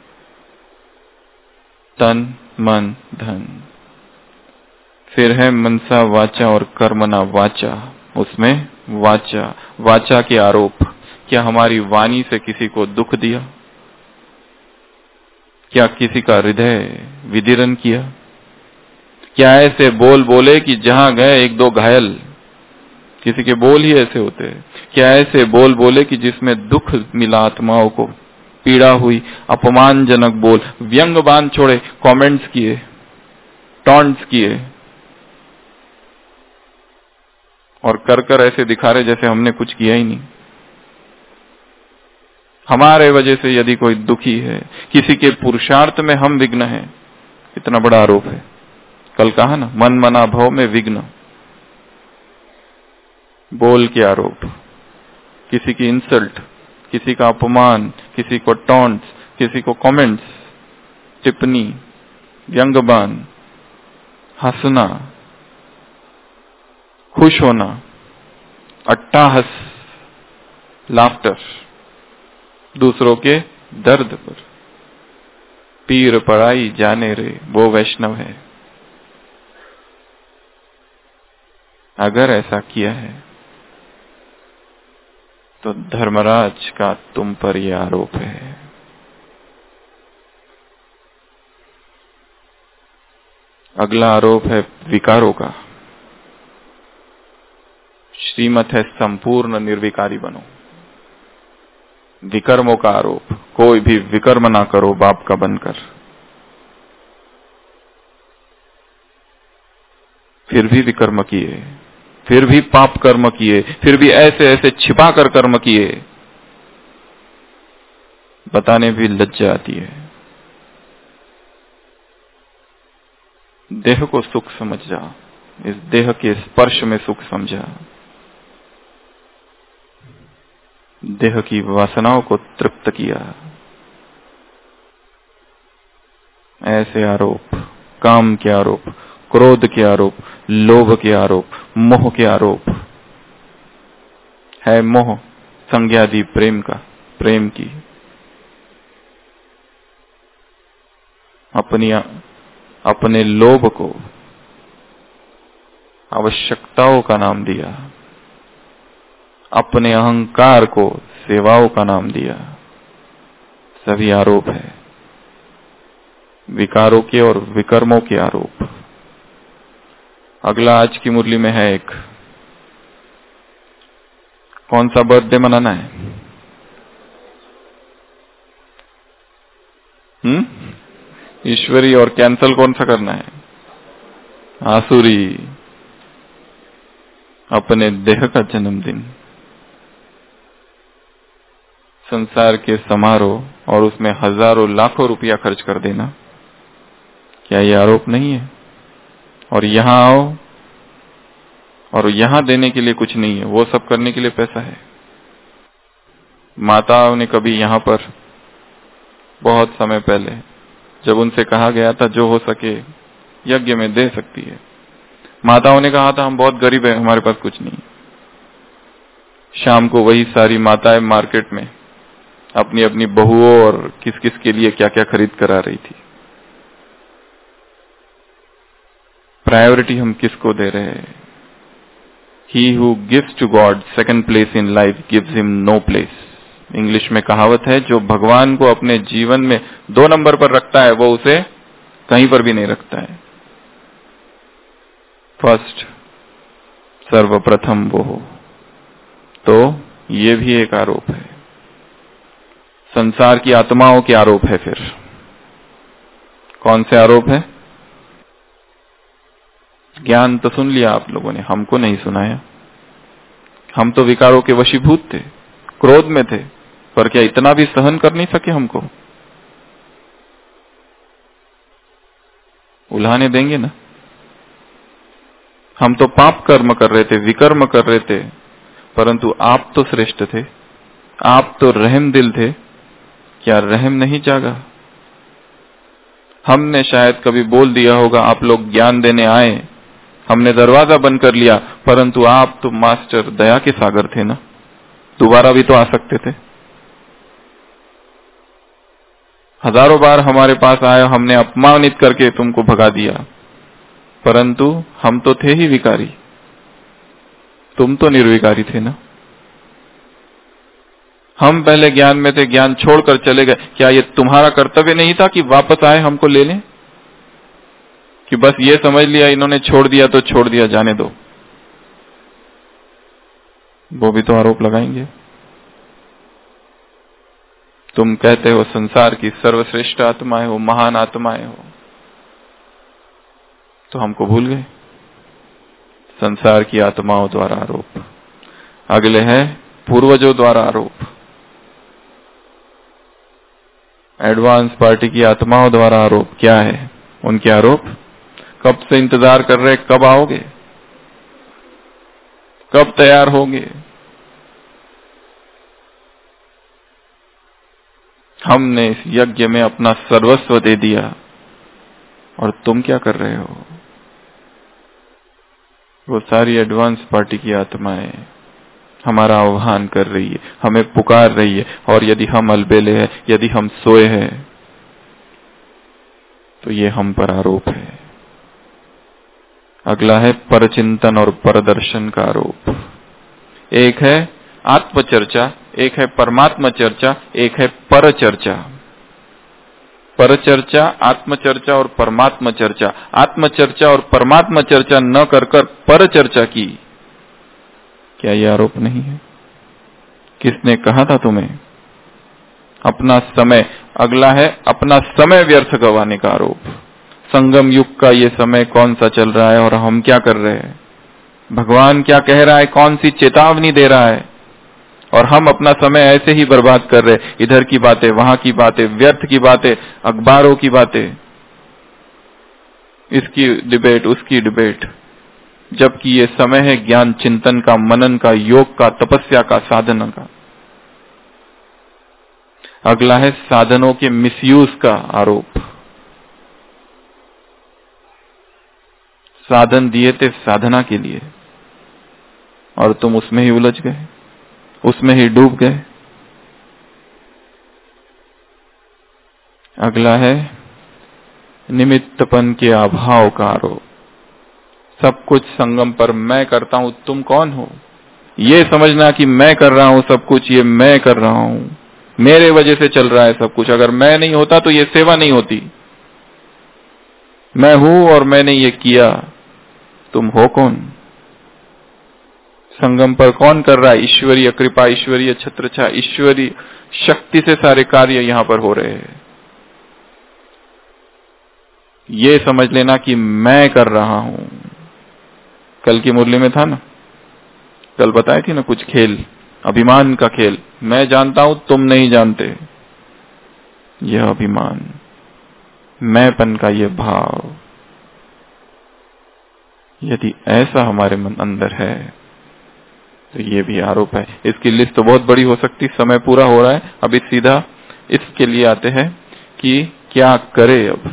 तन मन धन। फिर है मनसा वाचा और कर्मणा वाचा। उसमें वाचा के आरोप। क्या हमारी वाणी से किसी को दुख दिया? क्या किसी का हृदय विदीर्ण किया? क्या ऐसे बोल बोले कि जहां गए 1-2 घायल? किसी के बोल ही ऐसे होते हैं। क्या ऐसे बोल बोले कि जिसमें दुख मिला आत्माओं को, पीड़ा हुई? अपमानजनक बोल, व्यंग बाण छोड़े, कमेंट्स किए, टॉन्ट्स किए, और कर ऐसे दिखा रहे जैसे हमने कुछ किया ही नहीं। हमारे वजह से यदि कोई दुखी है, किसी के पुरुषार्थ में हम विघ्न हैं, इतना बड़ा आरोप है। कल कहा ना, मन मना भव में विघ्न। बोल के आरोप, किसी की इंसल्ट, किसी का अपमान, किसी को टॉन्ट्स, किसी को कमेंट्स, टिप्पणी, व्यंग्यबान, हंसना, खुश होना, अट्टाहस, लाफ्टर, दूसरों के दर्द पर। पीर पड़ाई जाने रे, वो वैष्णव है। अगर ऐसा किया है तो धर्मराज का तुम पर यह आरोप है। अगला आरोप है विकारों का। श्रीमत है संपूर्ण निर्विकारी बनो। विकर्मों का आरोप, कोई भी विकर्म ना करो बाप का बनकर। फिर भी विकर्म किए, फिर भी पाप कर्म किए, फिर भी ऐसे ऐसे छिपा कर कर्म किए, बताने भी लज्जा आती है। देह को सुख समझ जा, इस देह के स्पर्श में सुख समझा, देह की वासनाओं को तृप्त किया। ऐसे आरोप, काम के आरोप, क्रोध के आरोप, लोभ के आरोप, मोह के आरोप है। मोह संज्ञादि प्रेम का, प्रेम की अपने लोभ को आवश्यकताओं का नाम दिया, अपने अहंकार को सेवाओं का नाम दिया। सभी आरोप है, विकारों के और विकर्मों के आरोप। अगला आज की मुरली में है एक, कौन सा बर्थडे मनाना है? ईश्वरी। और कैंसल कौन सा करना है? आसुरी। अपने देह का जन्मदिन, संसार के समारोह और उसमें हजारों लाखों रुपया खर्च कर देना, क्या ये आरोप नहीं है? और यहां आओ और यहां देने के लिए कुछ नहीं है, वो सब करने के लिए पैसा है। माताओं ने कभी यहां पर बहुत समय पहले जब उनसे कहा गया था जो हो सके यज्ञ में दे सकती है, माताओं ने कहा था हम बहुत गरीब है, हमारे पास कुछ नहीं। शाम को वही सारी माताएं मार्केट में अपनी अपनी बहुओं और किस किस के लिए क्या क्या खरीद कर आ रही थी। प्रायोरिटी हम किसको दे रहे हैं? He who gives to God second place in life gives him no place. English में कहावत है, जो भगवान को अपने जीवन में 2 नंबर पर रखता है वो उसे कहीं पर भी नहीं रखता है। फर्स्ट, सर्वप्रथम वो हो। तो ये भी एक आरोप है। संसार की आत्माओं के आरोप है। फिर कौन से आरोप है? ज्ञान तो सुन लिया आप लोगों ने, हमको नहीं सुनाया। हम तो विकारों के वशीभूत थे, क्रोध में थे, पर क्या इतना भी सहन कर नहीं सके हमको? उल्हाने देंगे ना। हम तो पाप कर्म कर रहे थे, विकर्म कर रहे थे, परंतु आप तो श्रेष्ठ थे, आप तो रहम दिल थे, क्या रहम नहीं जागा? हमने शायद कभी बोल दिया होगा आप लोग ज्ञान देने आए, हमने दरवाजा बंद कर लिया, परंतु आप तो मास्टर दया के सागर थे ना, दोबारा भी तो आ सकते थे। हजारों बार हमारे पास आए, हमने अपमानित करके तुमको भगा दिया, परंतु हम तो थे ही विकारी, तुम तो निर्विकारी थे ना। हम पहले ज्ञान में थे, ज्ञान छोड़कर चले गए, क्या ये तुम्हारा कर्तव्य नहीं था कि वापस आए हमको ले लें? कि बस ये समझ लिया इन्होंने छोड़ दिया तो छोड़ दिया, जाने दो? वो भी तो आरोप लगाएंगे। तुम कहते हो संसार की सर्वश्रेष्ठ आत्माएं हो, महान आत्माएं हो, तो हमको भूल गए। संसार की आत्माओं द्वारा आरोप। अगले है पूर्वजों द्वारा आरोप। एडवांस पार्टी की आत्माओं द्वारा आरोप। क्या है उनके आरोप? कब से इंतजार कर रहे, कब आओगे, कब तैयार होंगे? हमने इस यज्ञ में अपना सर्वस्व दे दिया और तुम क्या कर रहे हो? वो सारी एडवांस पार्टी की आत्माएं हमारा आह्वान कर रही है, हमें पुकार रही है, और यदि हम अलबेले हैं, यदि हम सोए हैं, तो ये हम पर आरोप है। अगला है परचिंतन और परदर्शन का आरोप। एक है आत्मचर्चा, एक है परमात्मा चर्चा, एक है परचर्चा। परचर्चा, आत्मचर्चा और परमात्मा चर्चा। आत्मचर्चा और परमात्मा चर्चा न कर कर परचर्चा की, क्या यह आरोप नहीं है? किसने कहा था तुम्हें? अपना समय। अगला है अपना समय व्यर्थ गंवाने का आरोप। संगम युग का ये समय कौन सा चल रहा है और हम क्या कर रहे हैं? भगवान क्या कह रहा है, कौन सी चेतावनी दे रहा है, और हम अपना समय ऐसे ही बर्बाद कर रहे। इधर की बातें, वहां की बातें, व्यर्थ की बातें, अखबारों की बातें, इसकी डिबेट, उसकी डिबेट, जबकि ये समय है ज्ञान चिंतन का, मनन का, योग का, तपस्या का, साधना का। अगला है साधनों के मिसयूज का आरोप। साधन दिए थे साधना के लिए और तुम उसमें ही उलझ गए, उसमें ही डूब गए। अगला है निमित्तपन के अभाव का आरोप। सब कुछ संगम पर मैं करता हूं, तुम कौन हो? ये समझना कि मैं कर रहा हूं सब कुछ, ये मैं कर रहा हूं, मेरे वजह से चल रहा है सब कुछ। अगर मैं नहीं होता तो ये सेवा नहीं होती। मैं हूं और मैंने ये किया, तुम हो कौन? संगम पर कौन कर रहा है? ईश्वरीय कृपा, ईश्वरीय छत्रछाया, ईश्वरीय शक्ति से सारे कार्य यहां पर हो रहे हैं। ये समझ लेना कि मैं कर रहा हूं। कल की मुरली में था ना, कल बताई थी ना कुछ खेल, अभिमान का खेल। मैं जानता हूं, तुम नहीं जानते। यह अभिमान, मैंपन का यह भाव, यदि ऐसा हमारे मन अंदर है तो ये भी आरोप है। इसकी लिस्ट तो बहुत बड़ी हो सकती, समय पूरा हो रहा है। अभी सीधा इसके लिए आते हैं कि क्या करे। अब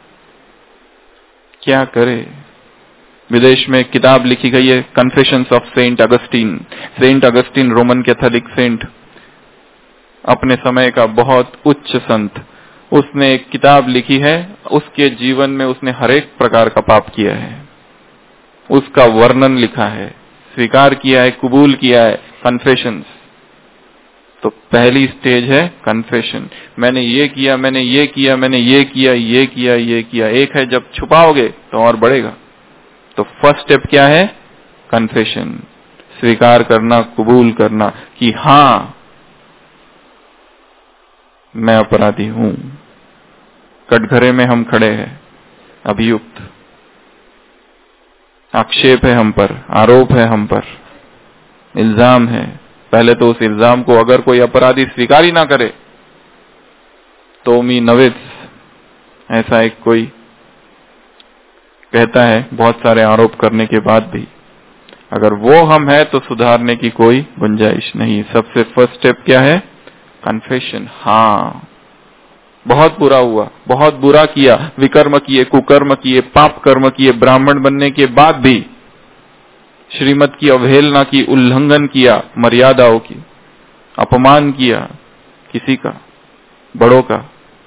क्या करे? विदेश में एक किताब लिखी गई है, confessions of Saint Augustine. Saint Augustine Roman Catholic saint, अपने समय का बहुत उच्च संत। उसने एक किताब लिखी है, उसके जीवन में उसने हर एक प्रकार का पाप किया है, उसका वर्णन लिखा है, स्वीकार किया है, कबूल किया है। कन्फेशंस। तो पहली स्टेज है कन्फेशन। मैंने ये किया, मैंने ये किया, मैंने ये किया, ये किया, ये किया। एक है जब छुपाओगे तो और बढ़ेगा। तो फर्स्ट स्टेप क्या है? कन्फेशन, स्वीकार करना, कबूल करना कि हां मैं अपराधी हूं। कटघरे में हम खड़े हैं, अभियुक्त, आक्षेप है हम पर, आरोप है हम पर, इल्जाम है। पहले तो उस इल्जाम को अगर कोई अपराधी स्वीकार ही ना करे तो मी नवेद, ऐसा एक कोई कहता है, बहुत सारे आरोप करने के बाद भी अगर वो हम है तो सुधारने की कोई गुंजाइश नहीं। सबसे फर्स्ट स्टेप क्या है? कन्फेशन। हाँ, बहुत बुरा हुआ, बहुत बुरा किया, विकर्म किए, कुकर्म किए, पाप कर्म किए। ब्राह्मण बनने के बाद भी श्रीमत की अवहेलना की, उल्लंघन किया, मर्यादाओं की, अपमान किया किसी का, बड़ों का,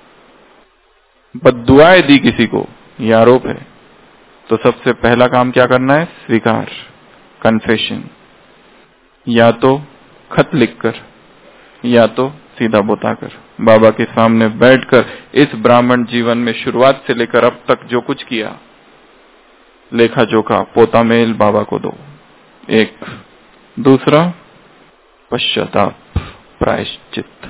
बद्दुआएं दी किसी को, यह आरोप है। तो सबसे पहला काम क्या करना है? स्वीकार, कन्फेशन। या तो खत लिखकर या तो सीधा बताकर, बाबा के सामने बैठकर इस ब्राह्मण जीवन में शुरुआत से लेकर अब तक जो कुछ किया, लेखा जोखा, पोता मेल बाबा को दो। एक। दूसरा, पश्चाताप, प्रायश्चित।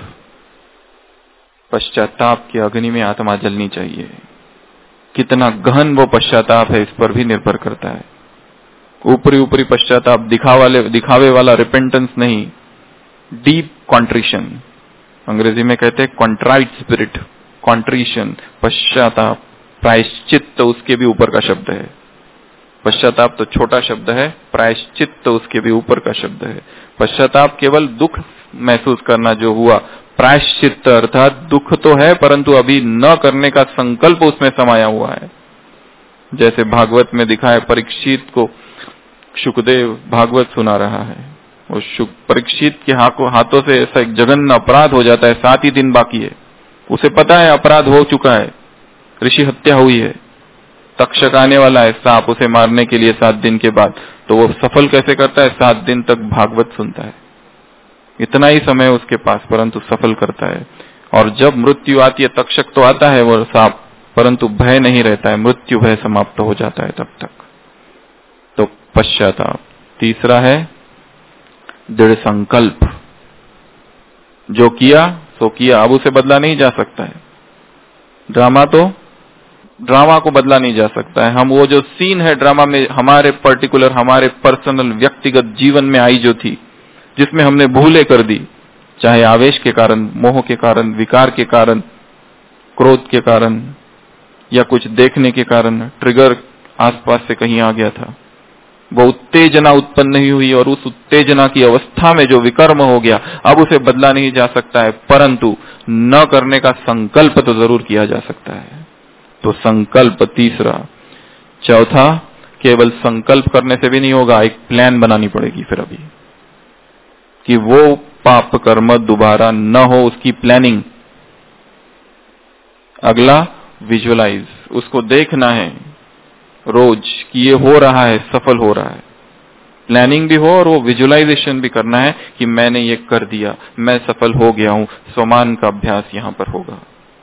पश्चाताप की अग्नि में आत्मा जलनी चाहिए। कितना गहन वो पश्चाताप है इस पर भी निर्भर करता है। ऊपरी ऊपरी पश्चाताप, दिखावे वाला रिपेंटेंस नहीं, डीप कॉन्ट्रिशन, अंग्रेजी में कहते हैं कॉन्ट्राइट स्पिरिट, कॉन्ट्रिशन, पश्चाताप। प्रायश्चित तो उसके भी ऊपर का शब्द है। पश्चाताप तो छोटा शब्द है, प्रायश्चित तो उसके भी ऊपर का शब्द है। पश्चाताप केवल दुख महसूस करना जो हुआ, प्रायश्चित अर्थात दुख तो है परंतु अभी न करने का संकल्प उसमें समाया हुआ है। जैसे भागवत में दिखा है, परीक्षित को शुकदेव भागवत सुना रहा है, वो परीक्षित के हाथों से ऐसा एक जघन्य अपराध हो जाता है, 7 ही दिन बाकी है, उसे पता है अपराध हो चुका है, ऋषि हत्या हुई है, तक्षक आने वाला है सांप उसे मारने के लिए 7 दिन के बाद, तो वो सफल कैसे करता है? 7 दिन तक भागवत सुनता है, इतना ही समय उसके पास, परंतु सफल करता है। और जब मृत्यु आती है, तक्षक तो आता है वो सांप, परंतु भय नहीं रहता है, मृत्यु भय समाप्त हो जाता है तब तक। तो पश्चाताप। तीसरा है दृढ़ संकल्प, जो किया सो किया, अब उसे बदला नहीं जा सकता है। ड्रामा को बदला नहीं जा सकता है। हम वो जो सीन है ड्रामा में हमारे पर्टिकुलर, हमारे पर्सनल व्यक्तिगत जीवन में आई जो थी, जिसमें हमने भूले कर दी, चाहे आवेश के कारण, मोह के कारण, विकार के कारण, क्रोध के कारण, या कुछ देखने के कारण ट्रिगर आसपास से कहीं आ गया था, वो उत्तेजना उत्पन्न नहीं हुई और उस उत्तेजना की अवस्था में जो विकर्म हो गया, अब उसे बदला नहीं जा सकता है, परंतु न करने का संकल्प तो जरूर किया जा सकता है। तो संकल्प तीसरा। चौथा, केवल संकल्प करने से भी नहीं होगा, एक प्लान बनानी पड़ेगी फिर अभी, कि वो पाप कर्म दोबारा न हो, उसकी प्लानिंग। अगला विजुअलाइज, उसको देखना है रोज कि ये हो रहा है, सफल हो रहा है। प्लानिंग भी हो और वो विजुअलाइजेशन भी करना है कि मैंने ये कर दिया, मैं सफल हो गया हूं। स्वमान का अभ्यास यहां पर होगा।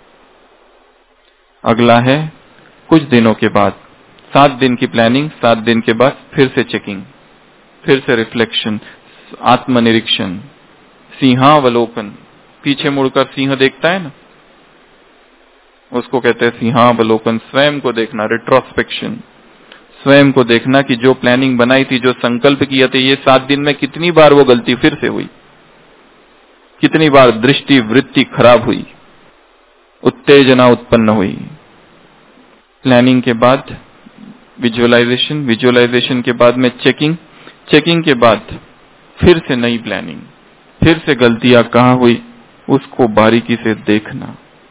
अगला है कुछ दिनों के बाद, 7 दिन की प्लानिंग, 7 दिन के बाद फिर से चेकिंग, फिर से रिफ्लेक्शन, आत्मनिरीक्षण, सिंहावलोकन। पीछे मुड़कर सिंह देखता है ना, उसको कहते हैं सिंहावलोकन। स्वयं को देखना, रिट्रोस्पेक्शन, स्वयं को देखना कि जो प्लानिंग बनाई थी, जो संकल्प किया था, ये 7 दिन में कितनी बार वो गलती फिर से हुई, कितनी बार दृष्टि वृत्ति खराब हुई, उत्तेजना उत्पन्न हुई। प्लानिंग के बाद विजुअलाइजेशन, विजुअलाइजेशन के बाद में चेकिंग, चेकिंग के बाद फिर से नई प्लानिंग, फिर से गलतियां कहां हुई उसको बारीकी से देखना।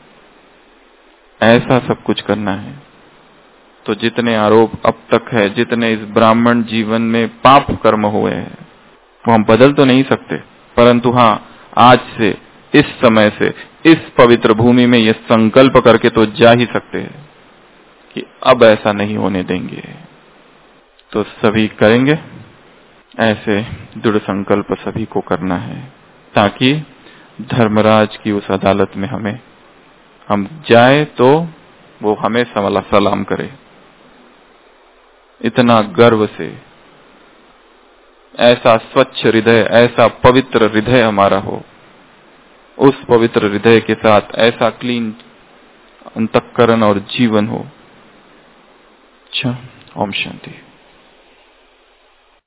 ऐसा सब कुछ करना है। तो जितने आरोप अब तक है, जितने इस ब्राह्मण जीवन में पाप कर्म हुए हैं, वो हम बदल तो नहीं सकते, परंतु हाँ, आज से, इस समय से, इस पवित्र भूमि में ये संकल्प करके तो जा ही सकते हैं कि अब ऐसा नहीं होने देंगे। तो सभी करेंगे ऐसे, दृढ़ संकल्प सभी को करना है, ताकि धर्मराज की उस अदालत में हम जाए तो वो हमें सलाम करे, इतना गर्व से। ऐसा स्वच्छ हृदय, ऐसा पवित्र हृदय हमारा हो, उस पवित्र हृदय के साथ ऐसा क्लीन अंतःकरण और जीवन हो। अच्छा, ओम शांति।